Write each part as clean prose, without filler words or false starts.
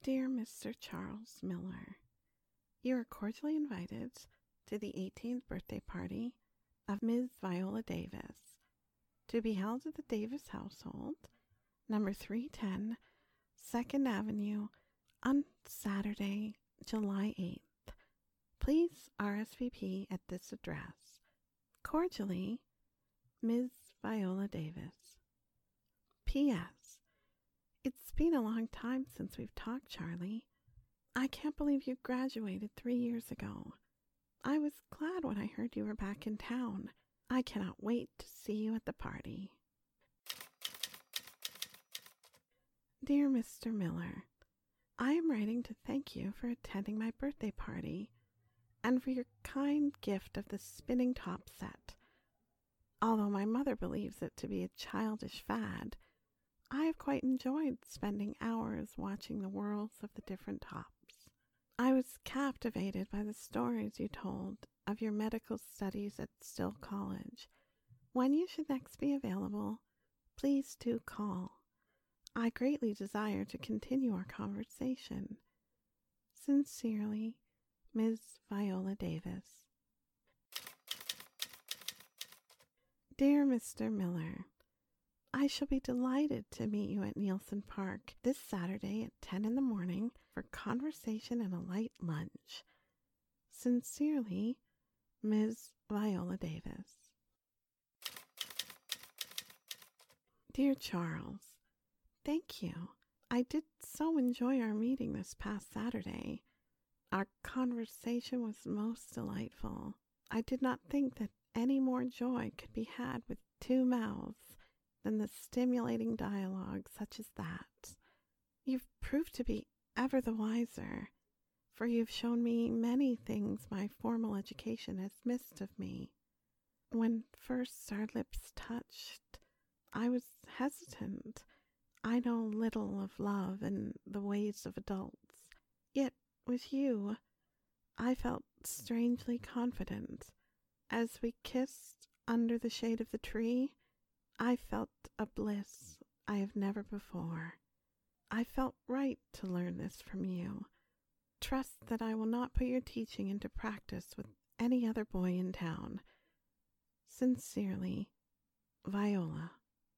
Dear Mr. Charles Miller, you are cordially invited to the 18th birthday party of Ms. Viola Davis, to be held at the Davis household, number 310, 2nd Avenue, on Saturday, July 8th. Please RSVP at this address. Cordially, Ms. Viola Davis. P.S. It's been a long time since we've talked, Charlie. I can't believe you graduated 3 years ago. I was glad when I heard you were back in town. I cannot wait to see you at the party. Dear Mr. Miller, I am writing to thank you for attending my birthday party and for your kind gift of the spinning top set. Although my mother believes it to be a childish fad, I have quite enjoyed spending hours watching the whirls of the different tops. I was captivated by the stories you told of your medical studies at Still College. When you should next be available, please do call. I greatly desire to continue our conversation. Sincerely, Ms. Viola Davis. Dear Mr. Miller, I shall be delighted to meet you at Nielsen Park this Saturday at 10 in the morning for conversation and a light lunch. Sincerely, Ms. Viola Davis. Dear Charles, thank you. I did so enjoy our meeting this past Saturday. Our conversation was most delightful. I did not think that any more joy could be had with two mouths than the stimulating dialogue such as that. You've proved to be ever the wiser, for you've shown me many things my formal education has missed of me. When first our lips touched, I was hesitant. I know little of love and the ways of adults. Yet with you, I felt strangely confident. As we kissed under the shade of the tree, I felt a bliss I have never before. I felt right to learn this from you. Trust that I will not put your teaching into practice with any other boy in town. Sincerely, Viola.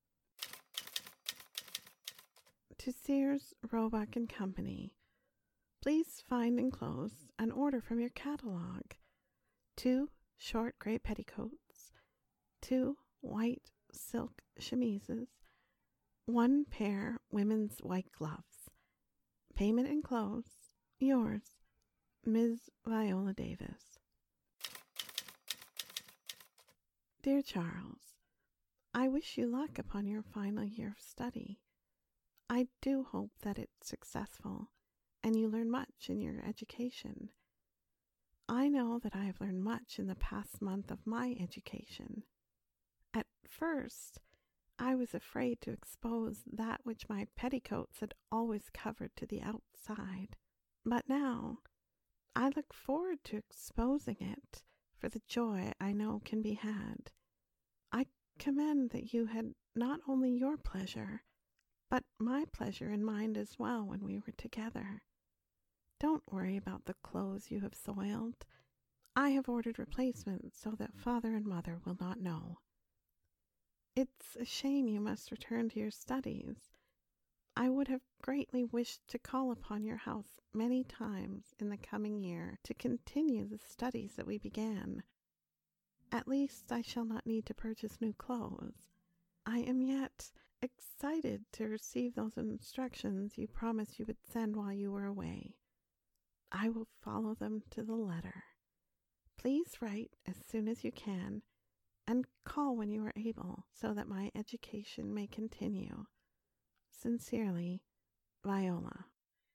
To Sears, Roebuck and Company, please find enclosed an order from your catalog. 2 short gray petticoats, 2 white silk chemises, 1 pair women's white gloves. Payment enclosed. Yours, Ms. Viola Davis. Dear Charles, I wish you luck upon your final year of study. I do hope that it's successful and you learn much in your education. I know that I have learned much in the past month of my education. At first, I was afraid to expose that which my petticoats had always covered to the outside, but now I look forward to exposing it for the joy I know can be had. I commend that you had not only your pleasure, but my pleasure in mind as well when we were together. Don't worry about the clothes you have soiled. I have ordered replacements so that father and mother will not know. It's a shame you must return to your studies. I would have greatly wished to call upon your house many times in the coming year to continue the studies that we began. At least I shall not need to purchase new clothes. I am yet excited to receive those instructions you promised you would send while you were away. I will follow them to the letter. Please write as soon as you can, and call when you are able, so that my education may continue. Sincerely, Viola.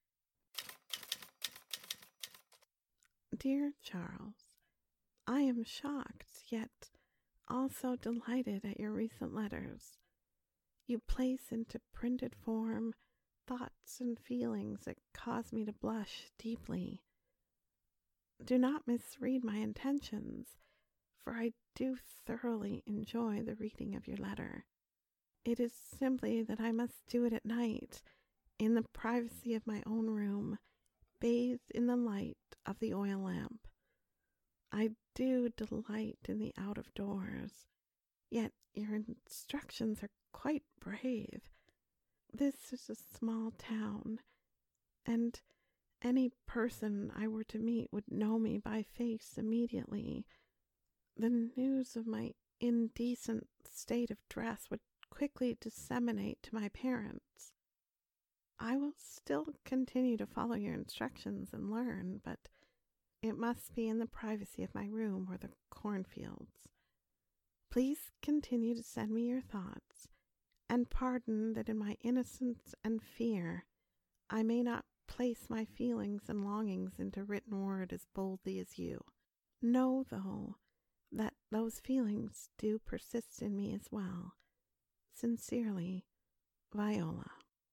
Dear Charles, I am shocked, yet also delighted at your recent letters. You place into printed form thoughts and feelings that cause me to blush deeply. Do not misread my intentions, for I do thoroughly enjoy the reading of your letter. It is simply that I must do it at night, in the privacy of my own room, bathed in the light of the oil lamp. I do delight in the out of doors, yet your instructions are quite brave. This is a small town, and any person I were to meet would know me by face immediately. The news of my indecent state of dress would quickly disseminate to my parents. I will still continue to follow your instructions and learn, but it must be in the privacy of my room or the cornfields. Please continue to send me your thoughts, and pardon that in my innocence and fear I may not place my feelings and longings into written word as boldly as you. Know, though, that those feelings do persist in me as well. Sincerely, Viola.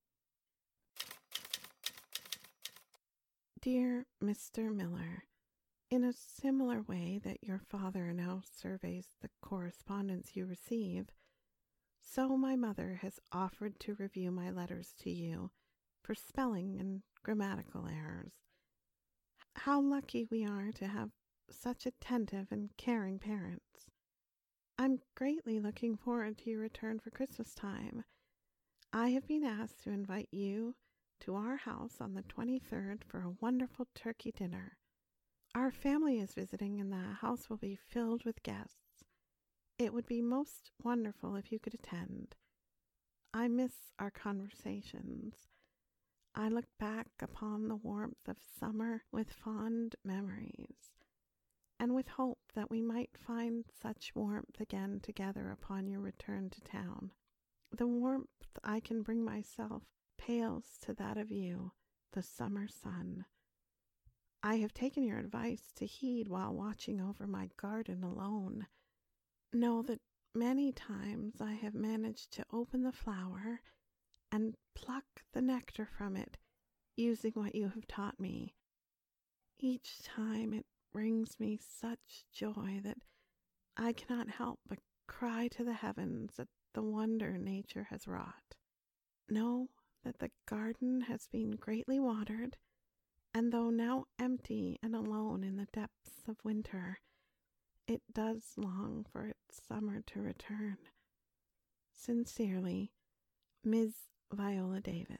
Dear Mr. Miller, in a similar way that your father now surveys the correspondence you receive, so my mother has offered to review my letters to you for spelling and grammatical errors. How lucky we are to have such attentive and caring parents. I'm greatly looking forward to your return for Christmas time. I have been asked to invite you to our house on the 23rd for a wonderful turkey dinner. Our family is visiting and the house will be filled with guests. It would be most wonderful if you could attend. I miss our conversations. I look back upon the warmth of summer with fond memories, and with hope that we might find such warmth again together upon your return to town. The warmth I can bring myself pales to that of you, the summer sun. I have taken your advice to heed while watching over my garden alone. Know that many times I have managed to open the flower and pluck the nectar from it, using what you have taught me. Each time it brings me such joy that I cannot help but cry to the heavens at the wonder nature has wrought. Know that the garden has been greatly watered, and though now empty and alone in the depths of winter, it does long for its summer to return. Sincerely, Ms. Viola Davis.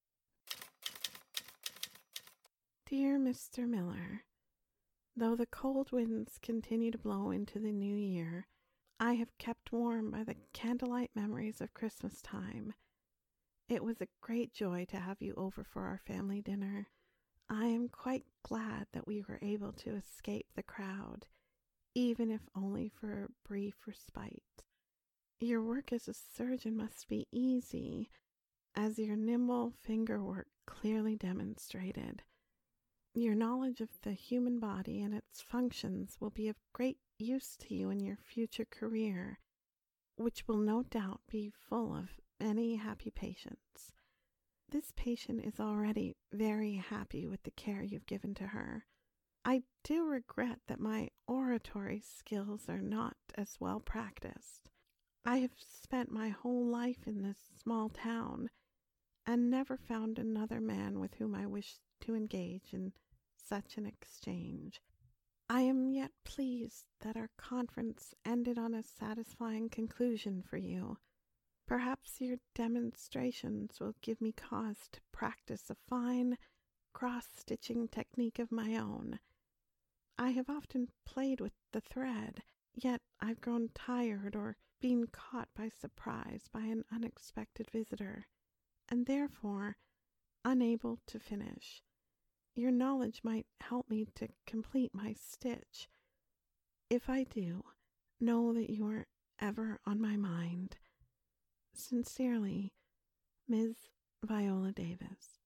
Dear Mr. Miller, though the cold winds continue to blow into the new year, I have kept warm by the candlelight memories of Christmas time. It was a great joy to have you over for our family dinner. I am quite glad that we were able to escape the crowd, even if only for a brief respite. Your work as a surgeon must be easy, as your nimble finger work clearly demonstrated. Your knowledge of the human body and its functions will be of great use to you in your future career, which will no doubt be full of many happy patients. This patient is already very happy with the care you've given to her. I do regret that my oratory skills are not as well practiced. I have spent my whole life in this small town and never found another man with whom I wished to engage in such an exchange. I am yet pleased that our conference ended on a satisfying conclusion for you. Perhaps your demonstrations will give me cause to practice a fine cross-stitching technique of my own. I have often played with the thread, yet I've grown tired or been caught by surprise by an unexpected visitor, and therefore unable to finish. Your knowledge might help me to complete my stitch. If I do, know that you are ever on my mind. Sincerely, Ms. Viola Davis.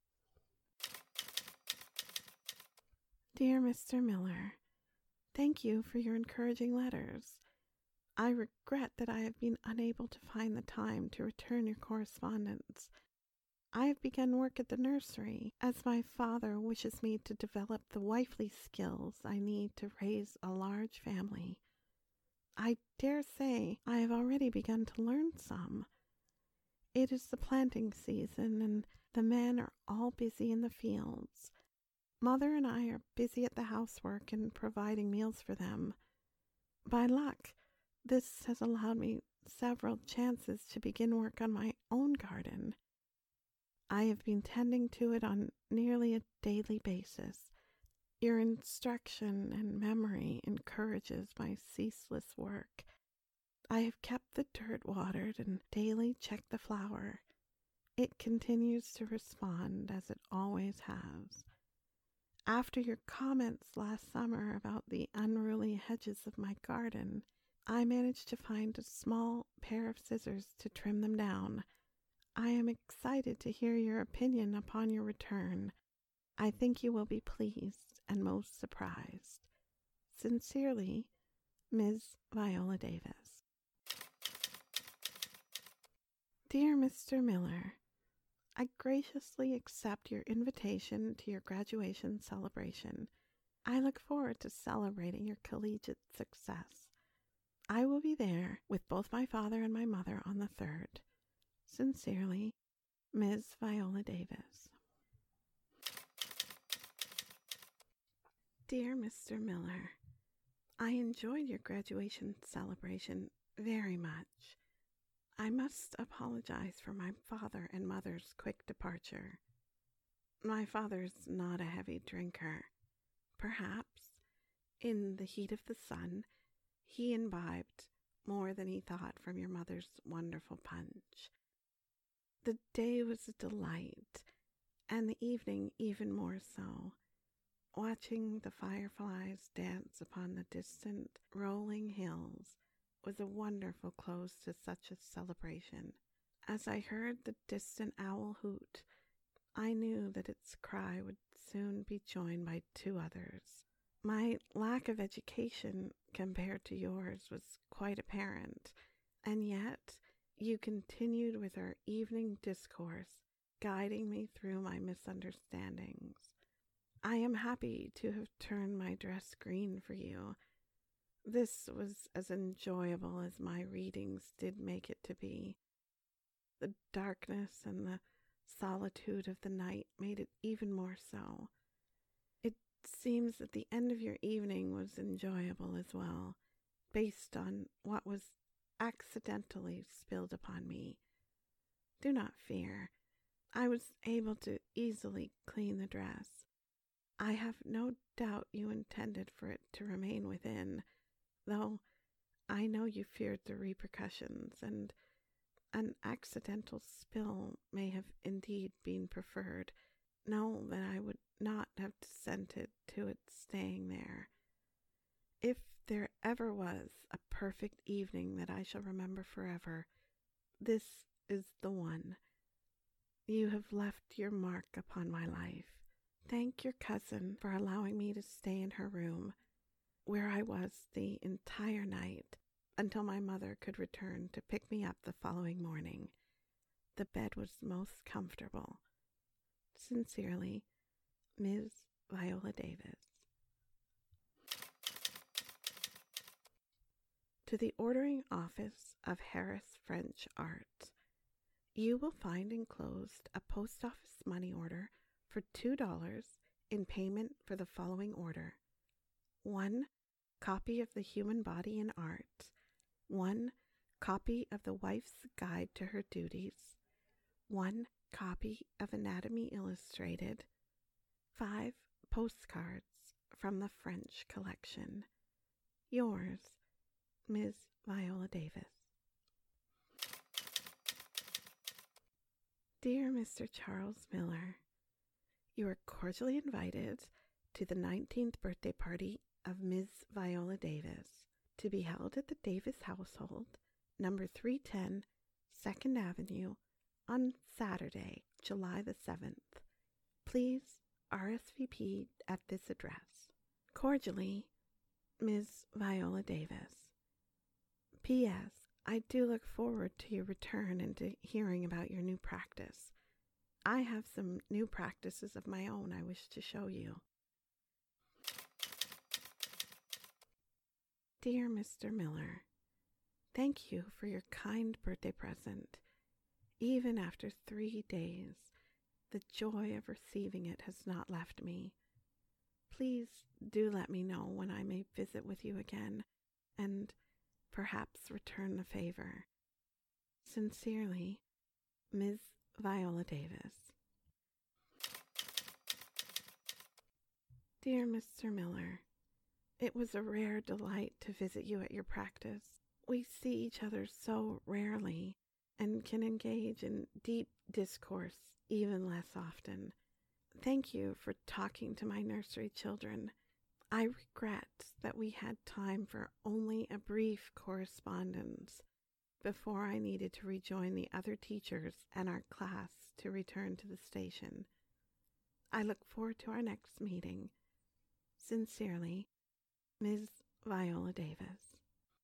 Dear Mr. Miller, thank you for your encouraging letters. I regret that I have been unable to find the time to return your correspondence. I have begun work at the nursery, as my father wishes me to develop the wifely skills I need to raise a large family. I dare say I have already begun to learn some. It is the planting season, and the men are all busy in the fields. Mother and I are busy at the housework and providing meals for them. By luck, this has allowed me several chances to begin work on my own garden. I have been tending to it on nearly a daily basis. Your instruction and memory encourages my ceaseless work. I have kept the dirt watered and daily checked the flower. It continues to respond as it always has. After your comments last summer about the unruly hedges of my garden, I managed to find a small pair of scissors to trim them down. I am excited to hear your opinion upon your return. I think you will be pleased and most surprised. Sincerely, Ms. Viola Davis. Dear Mr. Miller, I graciously accept your invitation to your graduation celebration. I look forward to celebrating your collegiate success. I will be there with both my father and my mother on the 3rd. Sincerely, Ms. Viola Davis. Dear Mr. Miller, I enjoyed your graduation celebration very much. I must apologize for my father and mother's quick departure. My father's not a heavy drinker. Perhaps, in the heat of the sun, he imbibed more than he thought from your mother's wonderful punch. The day was a delight, and the evening even more so. Watching the fireflies dance upon the distant rolling hills was a wonderful close to such a celebration. As I heard the distant owl hoot, I knew that its cry would soon be joined by 2 others. My lack of education compared to yours was quite apparent, and yet you continued with our evening discourse, guiding me through my misunderstandings. I am happy to have turned my dress green for you. This was as enjoyable as my readings did make it to be. The darkness and the solitude of the night made it even more so. It seems that the end of your evening was enjoyable as well, based on what was accidentally spilled upon me. Do not fear. I was able to easily clean the dress. I have no doubt you intended for it to remain within, though I know you feared the repercussions, and an accidental spill may have indeed been preferred. Know that I would not have dissented to its staying there. If there ever was a perfect evening that I shall remember forever, this is the one. You have left your mark upon my life. Thank your cousin for allowing me to stay in her room, where I was the entire night until my mother could return to pick me up the following morning. The bed was most comfortable. Sincerely, Ms. Viola Davis. To the ordering office of Harris French Art, you will find enclosed a post office money order for $2 in payment for the following order: 1 copy of The Human Body in Art, 1 copy of The Wife's Guide to Her Duties, 1 copy of Anatomy Illustrated, 5 postcards from the French collection. Yours, Ms. Viola Davis. Dear Mr. Charles Miller, you are cordially invited to the 19th birthday party of Ms. Viola Davis, to be held at the Davis household, number 310, 2nd Avenue, on Saturday, July the 7th. Please RSVP at this address. Cordially, Ms. Viola Davis. P.S. I do look forward to your return and to hearing about your new practice. I have some new practices of my own I wish to show you. Dear Mr. Miller, thank you for your kind birthday present. Even after 3 days, the joy of receiving it has not left me. Please do let me know when I may visit with you again, and perhaps return the favor. Sincerely, Ms. Viola Davis. Dear Mr. Miller, it was a rare delight to visit you at your practice. We see each other so rarely and can engage in deep discourse even less often. Thank you for talking to my nursery children. I regret that we had time for only a brief correspondence before I needed to rejoin the other teachers and our class to return to the station. I look forward to our next meeting. Sincerely, Ms. Viola Davis.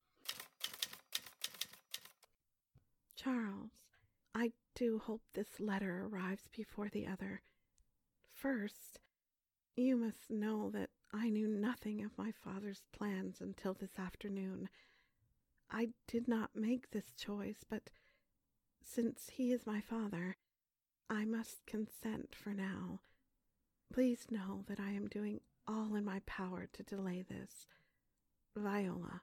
Charles, I do hope this letter arrives before the other. First, you must know that I knew nothing of my father's plans until this afternoon. I did not make this choice, but since he is my father, I must consent for now. Please know that I am doing all in my power to delay this. Viola.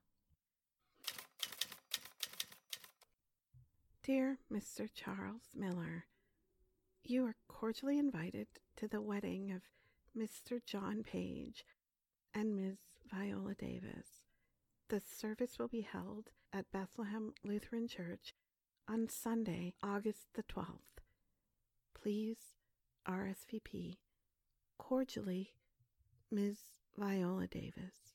Dear Mr. Charles Miller, you are cordially invited to the wedding of Mr. John Page and Ms. Viola Davis. The service will be held at Bethlehem Lutheran Church on Sunday, August the 12th. Please RSVP. Cordially, Ms. Viola Davis.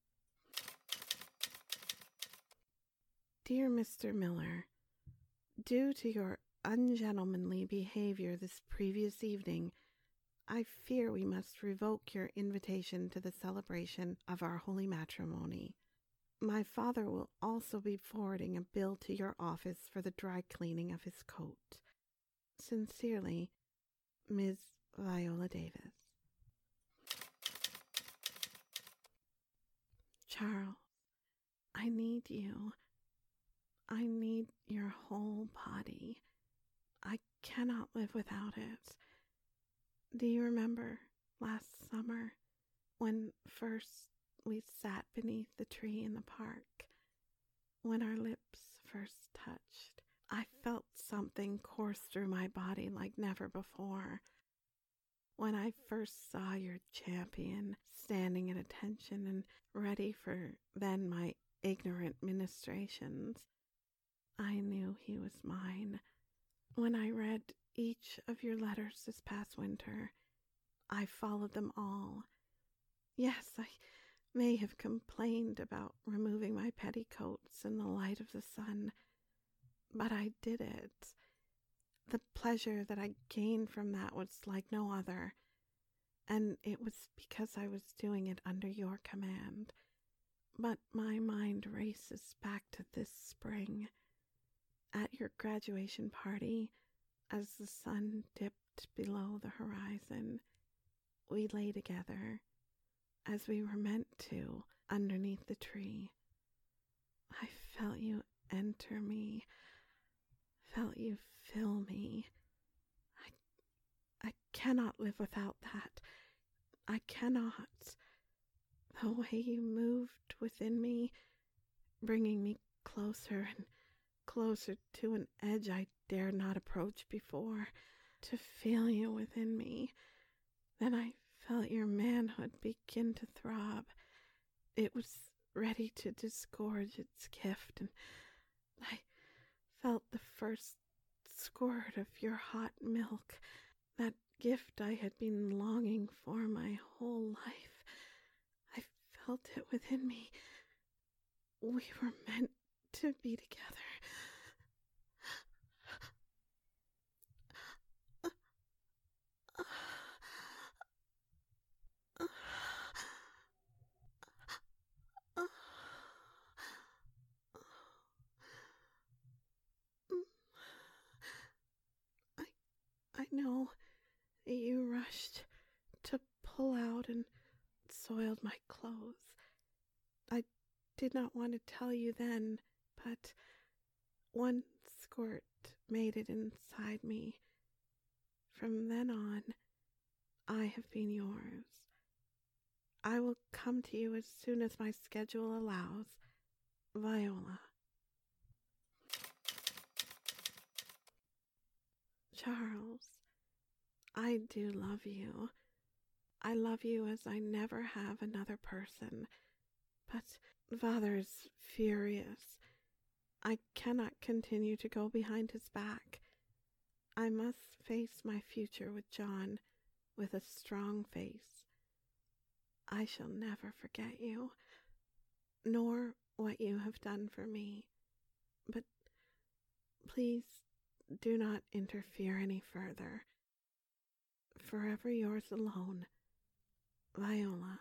Dear Mr. Miller, due to your ungentlemanly behavior this previous evening, I fear we must revoke your invitation to the celebration of our holy matrimony. My father will also be forwarding a bill to your office for the dry cleaning of his coat. Sincerely, Ms. Viola Davis. Charles, I need you. I need your whole body. I cannot live without it. Do you remember last summer when first we sat beneath the tree in the park? When our lips first touched, I felt something course through my body like never before. When I first saw your champion standing at attention and ready for then my ignorant ministrations, I knew he was mine. When I read each of your letters this past winter, I followed them all. Yes, I may have complained about removing my petticoats in the light of the sun, but I did it. The pleasure that I gained from that was like no other, and it was because I was doing it under your command. But my mind races back to this spring. At your graduation party, as the sun dipped below the horizon, we lay together, as we were meant to, underneath the tree. I felt you enter me, felt you fill me. I cannot live without that. I cannot. The way you moved within me, bringing me closer and closer to an edge I dared not approach before, to feel you within me. Then I felt your manhood begin to throb. It was ready to disgorge its gift, and I felt the first squirt of your hot milk, that gift I had been longing for my whole life. I felt it within me. We were meant to be together. I know you rushed to pull out and soiled my clothes. I did not want to tell you then, but one squirt made it inside me. From then on, I have been yours. I will come to you as soon as my schedule allows. Viola. Charles, I do love you. I love you as I never have another person. But father is furious. I cannot continue to go behind his back. I must face my future with John with a strong face. I shall never forget you, nor what you have done for me. But please do not interfere any further. Forever yours alone, Viola.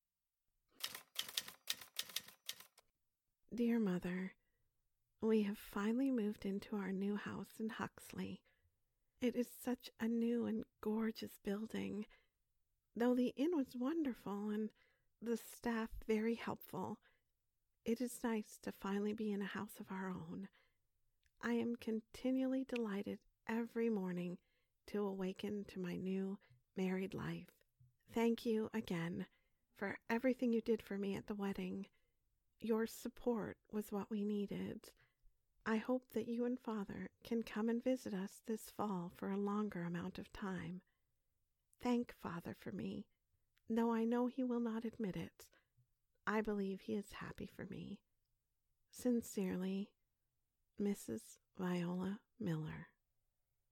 Dear Mother, we have finally moved into our new house in Huxley. It is such a new and gorgeous building. Though the inn was wonderful and the staff very helpful, it is nice to finally be in a house of our own. I am continually delighted every morning to awaken to my new married life. Thank you again for everything you did for me at the wedding. Your support was what we needed. I hope that you and Father can come and visit us this fall for a longer amount of time. Thank Father for me, though I know he will not admit it. I believe he is happy for me. Sincerely, Mrs. Viola Miller.